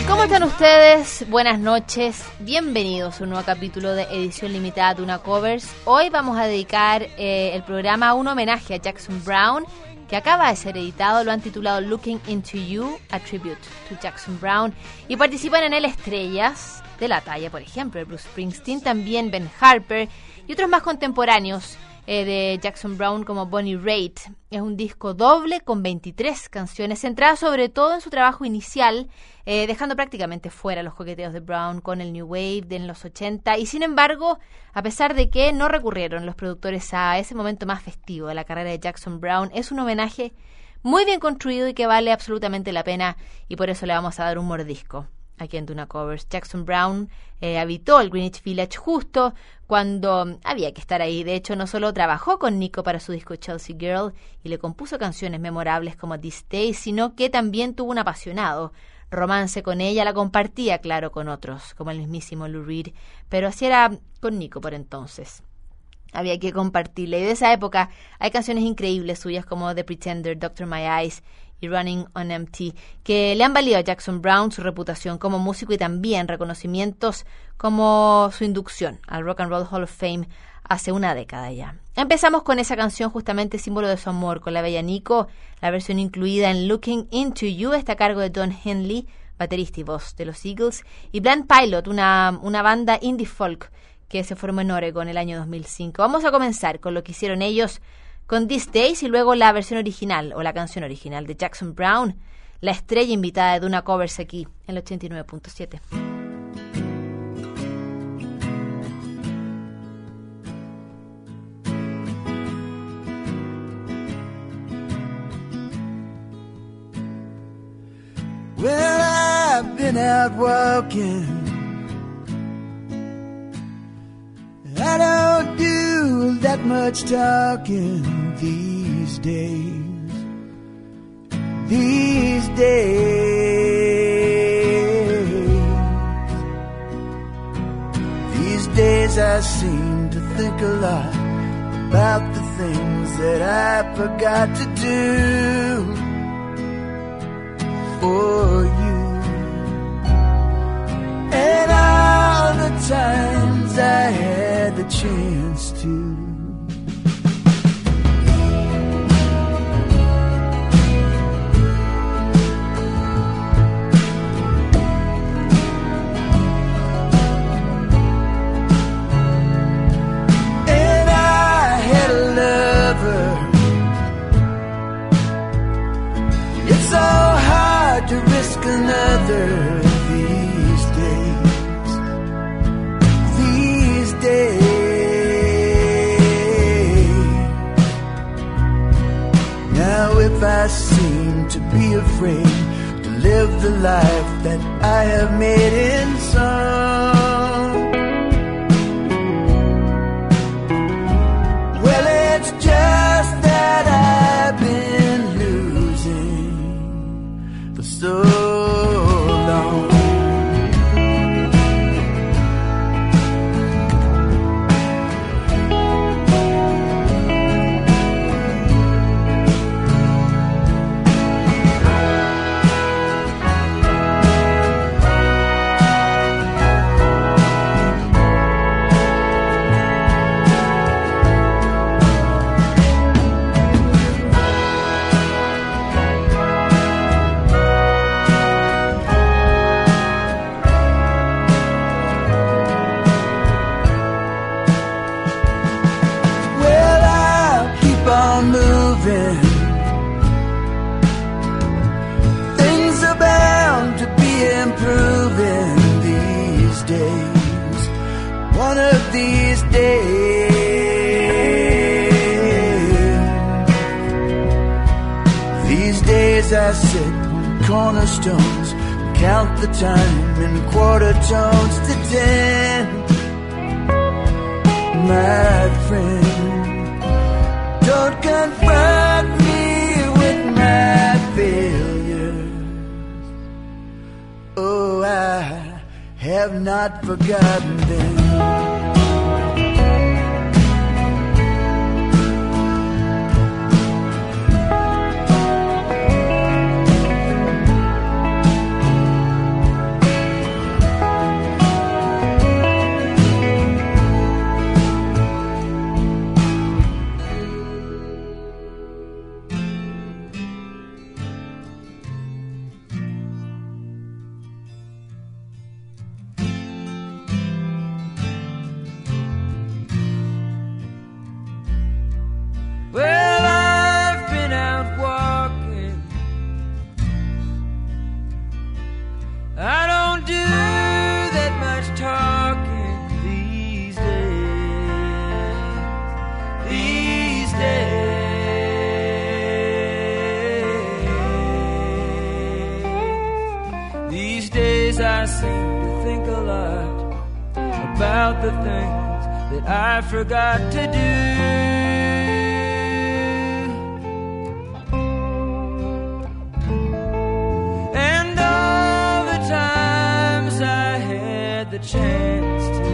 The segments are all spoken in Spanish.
¿Cómo están ustedes? Buenas noches, bienvenidos a un nuevo capítulo de edición limitada de Una Covers. Hoy vamos a dedicar el programa a un homenaje a Jackson Browne, que acaba de ser editado. Lo han titulado Looking Into You, a Tribute to Jackson Browne, y participan en él estrellas de la talla, por ejemplo, de Bruce Springsteen, también Ben Harper y otros más contemporáneos de Jackson Browne como Bonnie Raitt. Es un disco doble con 23 canciones, centradas sobre todo en su trabajo inicial, dejando prácticamente fuera los coqueteos de Browne con el New Wave de los 80, y sin embargo, a pesar de que no recurrieron los productores a ese momento más festivo de la carrera de Jackson Browne, es un homenaje muy bien construido y que vale absolutamente la pena, y por eso le vamos a dar un mordisco aquí en Una Covers. Jackson Browne habitó el Greenwich Village justo cuando había que estar ahí. De hecho, no solo trabajó con Nico para su disco Chelsea Girl y le compuso canciones memorables como These Days, sino que también tuvo un apasionado romance con ella. La compartía, claro, con otros, como el mismísimo Lou Reed, pero así era con Nico por entonces. Había que compartirla, y de esa época hay canciones increíbles suyas como The Pretender, Doctor My Eyes y Running on Empty, que le han valido a Jackson Browne su reputación como músico y también reconocimientos como su inducción al Rock and Roll Hall of Fame hace una década ya. Empezamos con esa canción, justamente símbolo de su amor con la bella Nico. La versión incluida en Looking Into You está a cargo de Don Henley, baterista y voz de los Eagles, y Blind Pilot, una banda indie folk que se formó en Oregon el año 2005. Vamos a comenzar con lo que hicieron ellos con These Days y luego la versión original o la canción original de Jackson Browne, la estrella invitada de Una Covers aquí en el 89.7. Well, I've been out walking. I don't do that much talking these days. These days I seem to think a lot about the things that I forgot to do for you, and all the times I had the chance to. And I had a lover. It's so hard to risk another these days. These days. Now if I seem to be afraid to live the life that I have made in song, well, it's just that I've been losing for so long. Things are bound to be improving these days. One of these days I sit on cornerstones, count the time in quarter tones to 10. My friend, don't confront me with my failures. Oh, I have not forgotten them. I seem to think a lot about the things that I forgot to do. And all the times I had the chance to.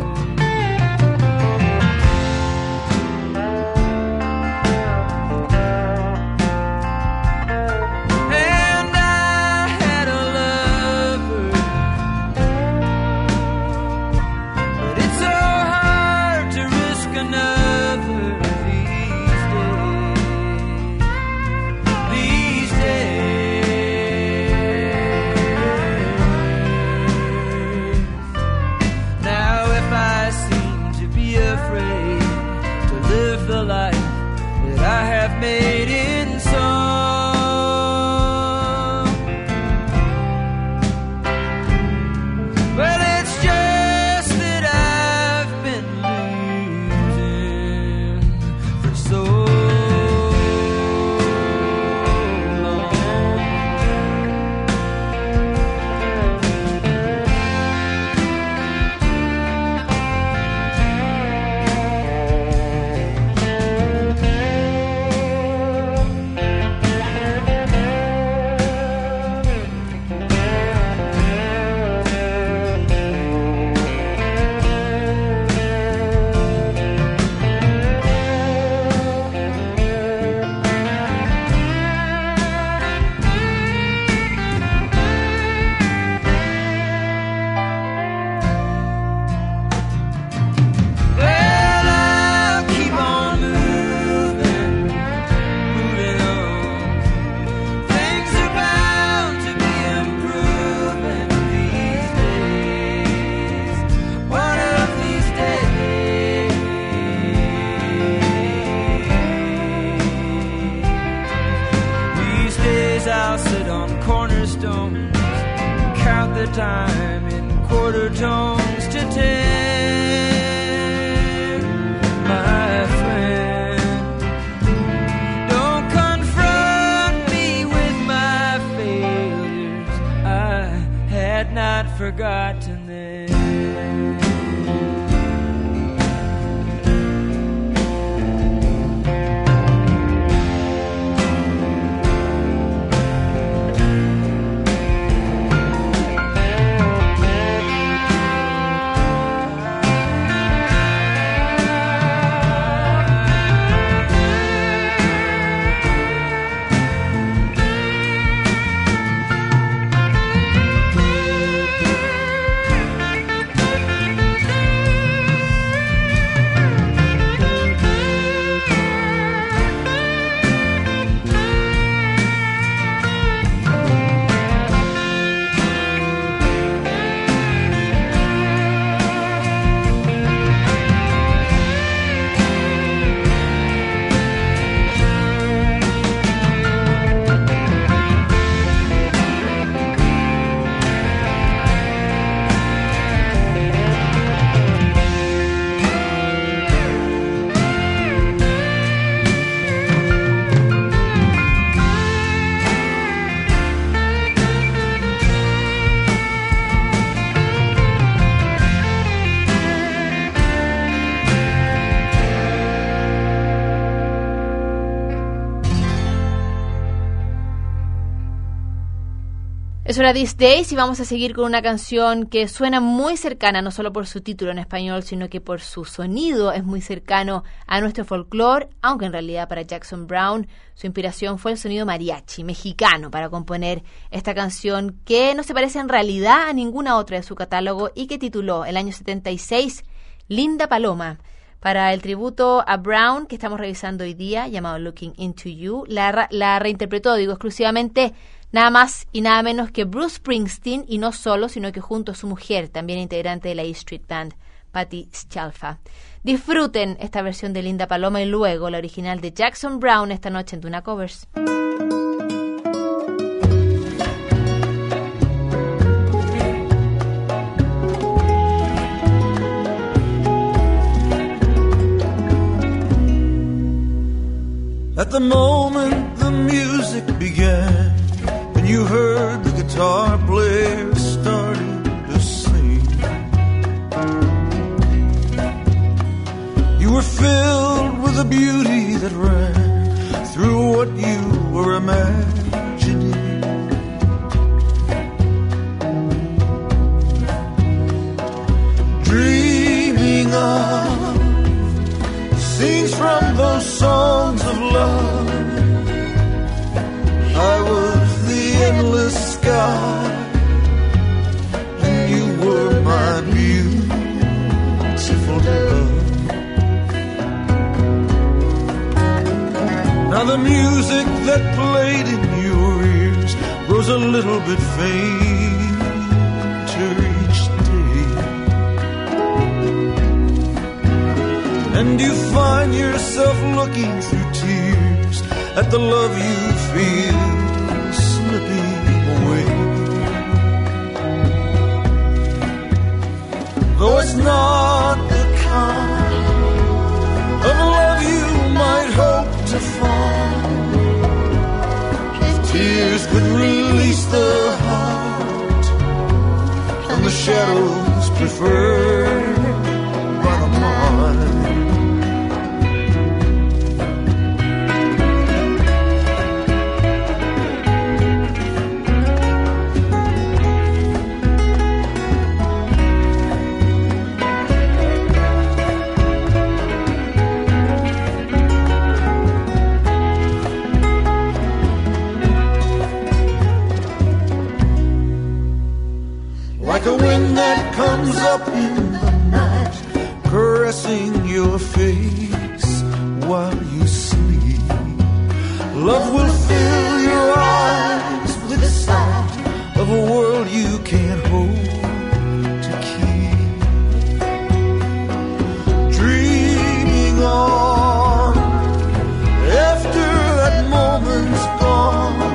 Made in song. Well, it's just that I've been losing for so long. I'll sit on cornerstones, count the time in quarter tones to 10. My friend, don't confront me with my failures. I had not forgotten them. Es hora These Days y vamos a seguir con una canción que suena muy cercana, no solo por su título en español, sino que por su sonido es muy cercano a nuestro folclore, aunque en realidad para Jackson Browne su inspiración fue el sonido mariachi mexicano para componer esta canción que no se parece en realidad a ninguna otra de su catálogo y que tituló el año 76 Linda Paloma. Para el tributo a Browne que estamos revisando hoy día, llamado Looking Into You, la reinterpretó, exclusivamente nada más y nada menos que Bruce Springsteen, y no solo, sino que junto a su mujer, también integrante de la E Street Band, Patti Scialfa. Disfruten esta versión de Linda Paloma y luego la original de Jackson Browne esta noche en Tuna Covers. At the moment the music began, and you heard the guitar player started filled with the beauty that ran through what you were imagining. Dreaming of scenes from those songs of love. I was the endless sky, and you were my beautiful love. Now the music that played in your ears grows a little bit fainter each day, and you find yourself looking through tears at the love you feel slipping away. Though it's not the kind of love you might hope to find, if tears could release the heart and the shadows preferred by the mind. Like a wind that comes up in the night, caressing your face while you sleep. Love will fill your eyes with the sight of a world you can't hope to keep. Dreaming on after that moment's gone,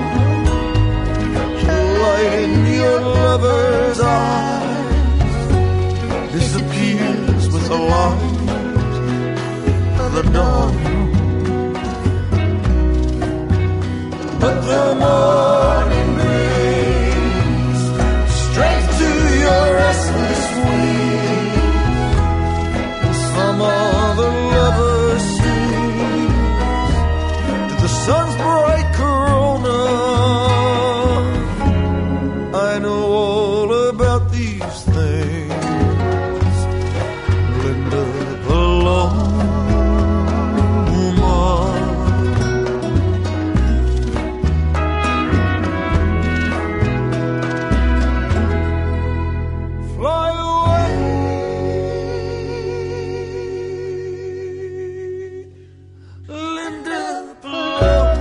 light in your lover's eyes disappears with the light of the dawn. But the morning brings strength to your restless wings. Some other lover sings to the sun's bright corona. I know all about these things, Linda Paloma. Fly away, Linda Paloma.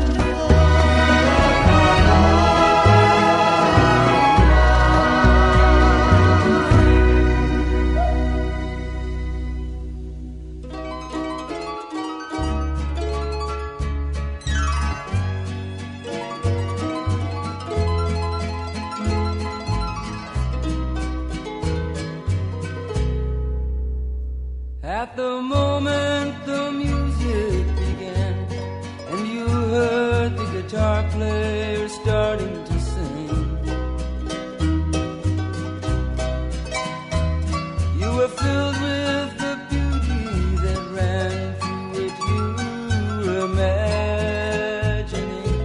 At the moment the music began, and you heard the guitar player starting to sing, you were filled with the beauty that ran through what you were imagining.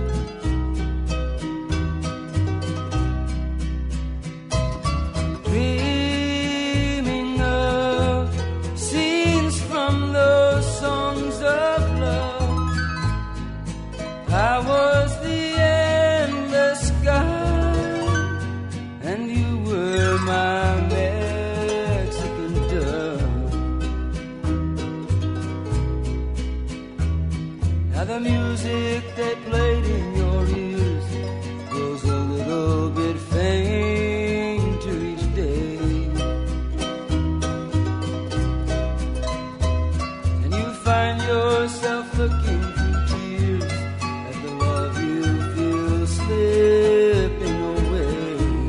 Dreaming of scenes from those songs of love. I was the endless sky, and you were my Mexican dove. Now the music that played in your ears grows a little bit fainter each day, and you find yourself looking through tears at the love you feel slipping away.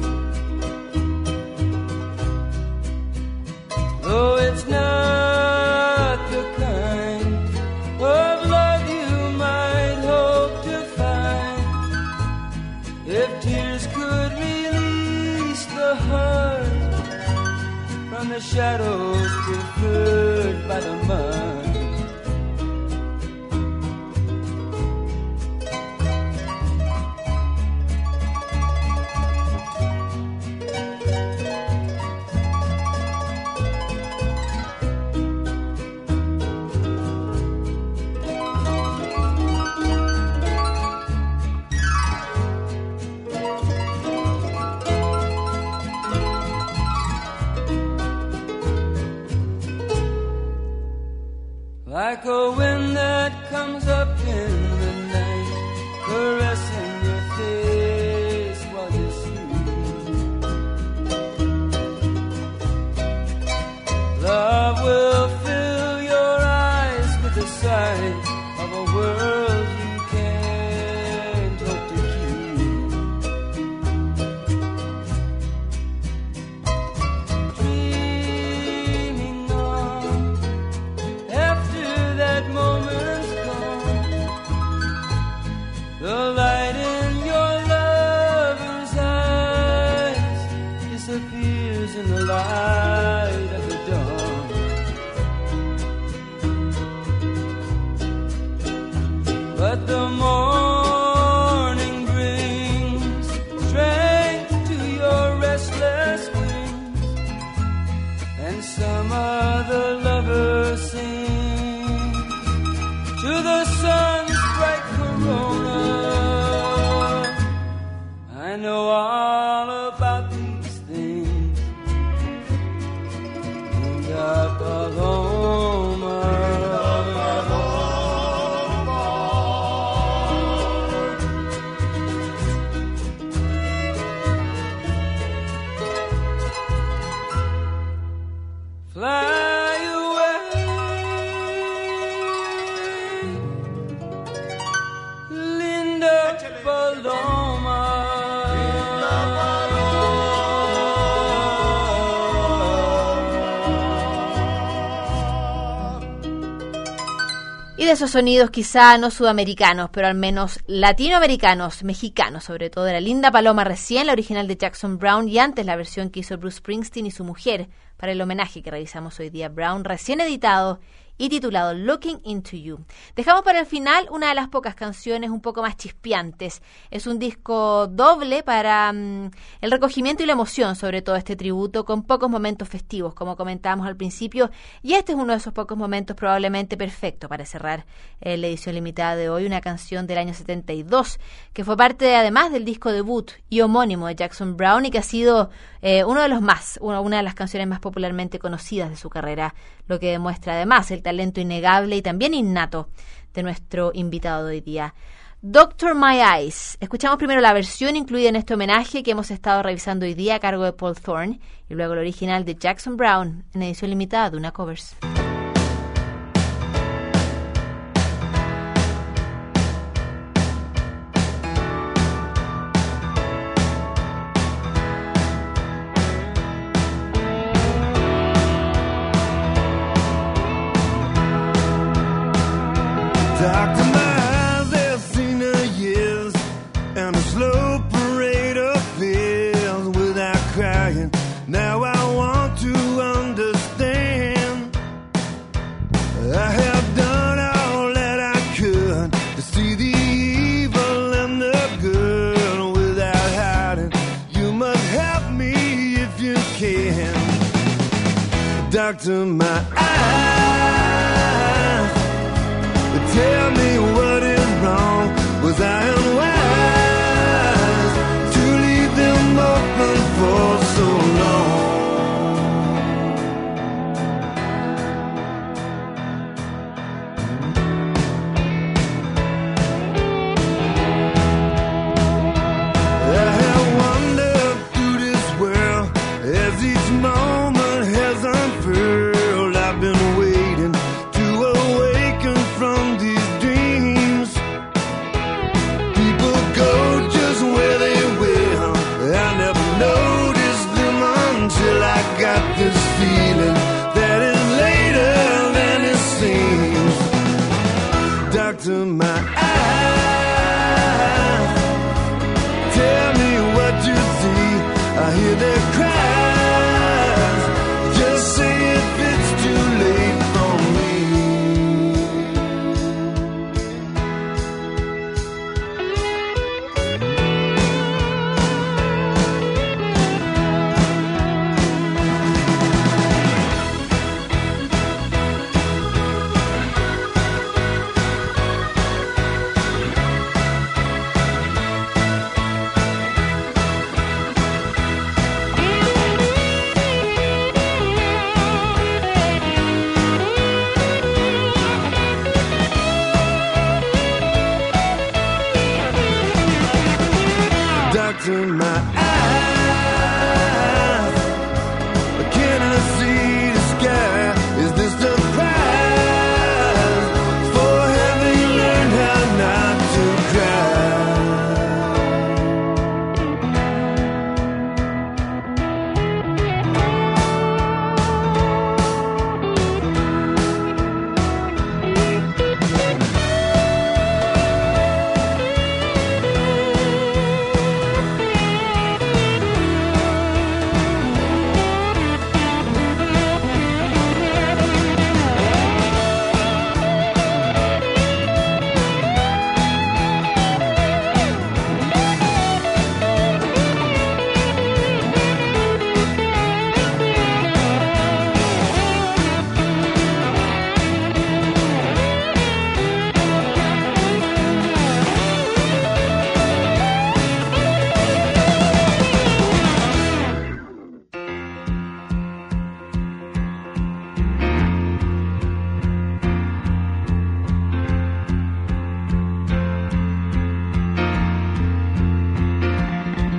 Though it's not the kind of love you might hope to find, if tears could release the heart from the shadows preferred by the mind. of a world you can't hope to keep. Dreaming on after that moment's gone, the light in your lover's eyes disappears in the light of the dawn. But the morning brings strength to your restless wings, and some other lover sings to the sun's bright corona. I know all about these things in the Paloma. Fly away, Linda Paloma. Y de esos sonidos quizá no sudamericanos, pero al menos latinoamericanos, mexicanos, sobre todo de la Linda Paloma recién, la original de Jackson Browne, y antes la versión que hizo Bruce Springsteen y su mujer para el homenaje que realizamos hoy día, Browne, recién editado y titulado Looking Into You. Dejamos para el final una de las pocas canciones un poco más chispeantes. Es un disco doble para el recogimiento y la emoción, sobre todo este tributo, con pocos momentos festivos, como comentábamos al principio, y este es uno de esos pocos momentos probablemente perfecto para cerrar la edición limitada de hoy, una canción del año 72, que fue parte además del disco debut y homónimo de Jackson Browne y que ha sido una de las canciones más popularmente conocidas de su carrera, lo que demuestra además el talento innegable y también innato de nuestro invitado de hoy día. Doctor My Eyes. Escuchamos primero la versión incluida en este homenaje que hemos estado revisando hoy día a cargo de Paul Thorne y luego el original de Jackson Browne en edición limitada de Una Covers. Dr. Miles has seen her years, and a slow parade of fears without crying. Now I want to understand. I have done all that I could to see the evil and the good without hiding. You must help me if you can. Doctor, my eyes, tell me what is wrong. Was I unwise to leave them open for so long? I have wandered through this world as each moment has unfurled. I've been waiting to awaken from these dreams. People go just where they will. I never noticed them until I got this feeling that is later than it seems. Doctor, my eyes, tell me what you see. I hear their cries. Just say if it's too late for me.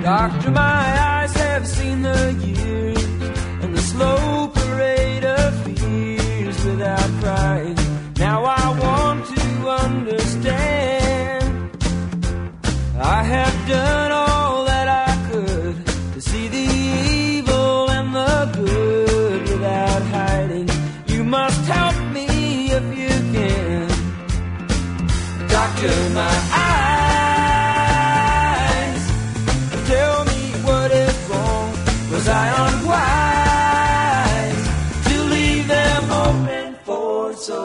Doctor, my eyes have seen the years and the slow parade of fears without crying. Now I want to understand. I have done all that I could to see the evil and the good without hiding. You must help me if you can. Doctor, my eyes, tell me what is wrong. Was I unwise to leave them open for so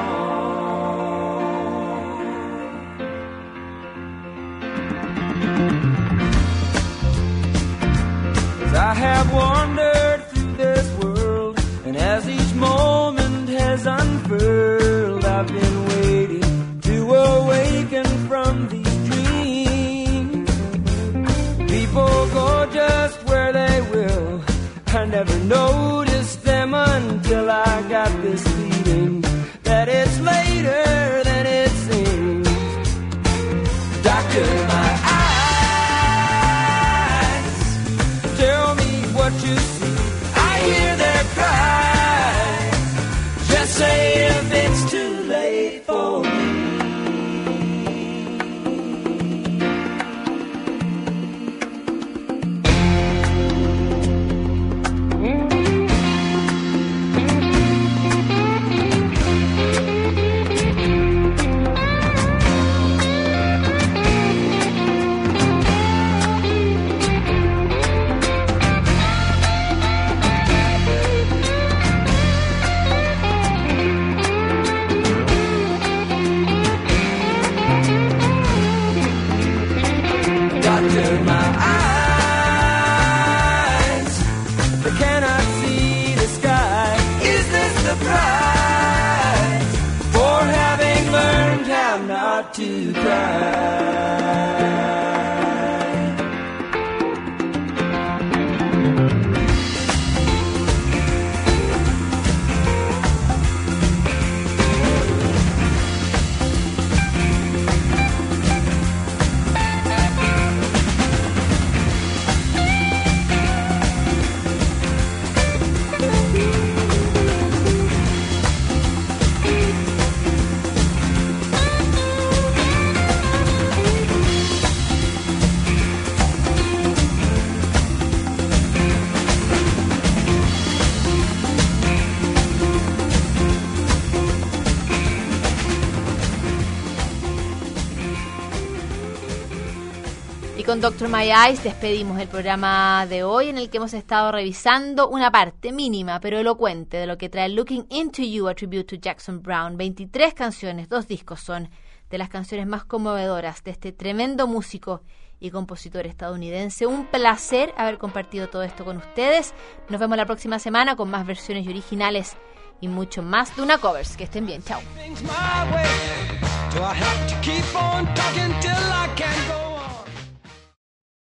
long? 'Cause I have wandered through this world, and as each moment has unfurled, I've been waiting to awaken from these dreams. People go just where they will. I never noticed them until I got this feeling that it's later than it seems. Doctor, my eyes, tell me what you see. I hear their cries. Just say if it's too late for me. Doctor, my eyes, they cannot see the sky. Is this the price for having learned how not to cry? Con Dr. My Eyes despedimos el programa de hoy, en el que hemos estado revisando una parte mínima pero elocuente de lo que trae Looking Into You, a tribute to Jackson Browne. 23 canciones, 2 discos son de las canciones más conmovedoras de este tremendo músico y compositor estadounidense. Un placer haber compartido todo esto con ustedes. Nos vemos la próxima semana con más versiones y originales y mucho más de Una Covers. Que estén bien, chao.